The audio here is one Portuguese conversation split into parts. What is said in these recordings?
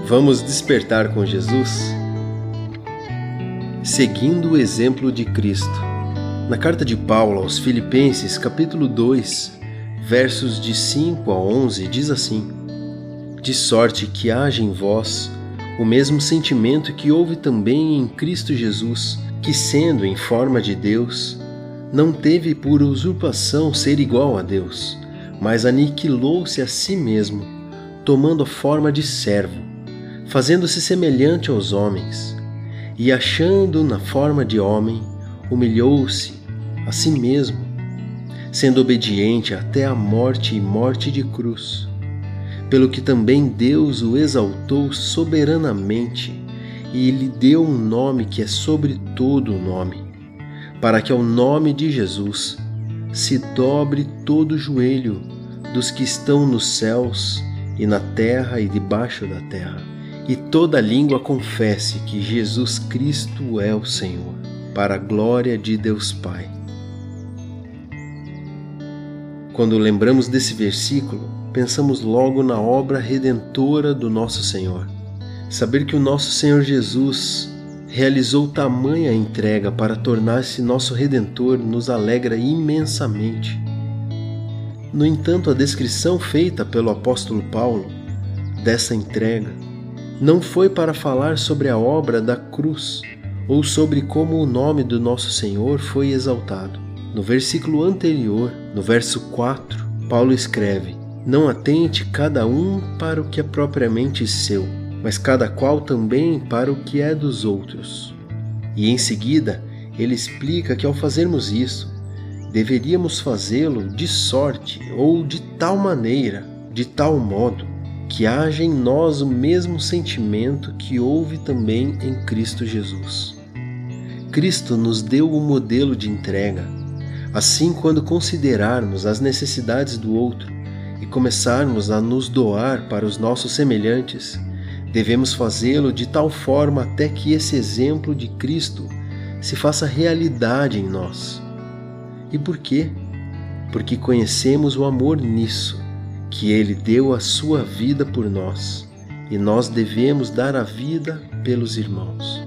Vamos despertar com Jesus? Seguindo o exemplo de Cristo. Na carta de Paulo aos Filipenses, capítulo 2, versos de 5 a 11, diz assim: De sorte que haja em vós o mesmo sentimento que houve também em Cristo Jesus, que, sendo em forma de Deus, não teve por usurpação ser igual a Deus, mas aniquilou-se a si mesmo, tomando a forma de servo, fazendo-se semelhante aos homens, e achando na forma de homem, humilhou-se a si mesmo, sendo obediente até a morte e morte de cruz, pelo que também Deus o exaltou soberanamente e lhe deu um nome que é sobre todo o nome, para que ao nome de Jesus se dobre todo o joelho dos que estão nos céus e na terra e debaixo da terra, e toda língua confesse que Jesus Cristo é o Senhor, para a glória de Deus Pai. Quando lembramos desse versículo, pensamos logo na obra redentora do nosso Senhor. Saber que o nosso Senhor Jesus realizou tamanha entrega para tornar-se nosso Redentor nos alegra imensamente. No entanto, a descrição feita pelo apóstolo Paulo dessa entrega não foi para falar sobre a obra da cruz ou sobre como o nome do nosso Senhor foi exaltado. No versículo anterior, no verso 4, Paulo escreve: Não atente cada um para o que é propriamente seu, mas cada qual também para o que é dos outros. E em seguida, ele explica que ao fazermos isso, deveríamos fazê-lo de sorte ou de tal maneira, de tal modo, que haja em nós o mesmo sentimento que houve também em Cristo Jesus. Cristo nos deu o modelo de entrega. Assim, quando considerarmos as necessidades do outro e começarmos a nos doar para os nossos semelhantes, devemos fazê-lo de tal forma até que esse exemplo de Cristo se faça realidade em nós. E por quê? Porque conhecemos o amor nisso, que Ele deu a sua vida por nós, e nós devemos dar a vida pelos irmãos.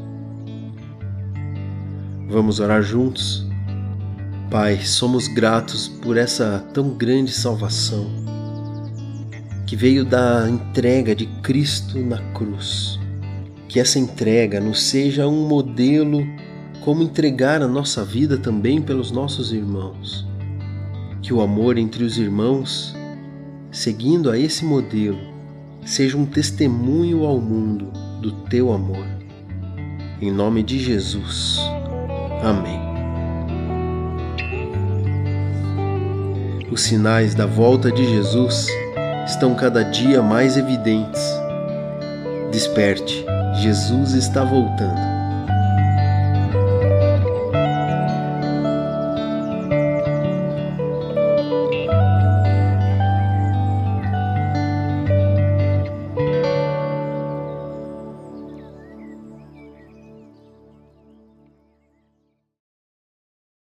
Vamos orar juntos? Pai, somos gratos por essa tão grande salvação, que veio da entrega de Cristo na cruz. Que essa entrega nos seja um modelo como entregar a nossa vida também pelos nossos irmãos. Que o amor entre os irmãos, seguindo a esse modelo, seja um testemunho ao mundo do Teu amor. Em nome de Jesus. Amém. Os sinais da volta de Jesus estão cada dia mais evidentes. Desperte, Jesus está voltando.